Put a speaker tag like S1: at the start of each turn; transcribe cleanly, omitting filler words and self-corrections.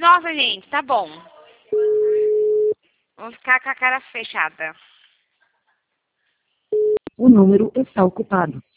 S1: Nossa, gente, tá bom. Vou ficar com a cara fechada.
S2: O número está ocupado.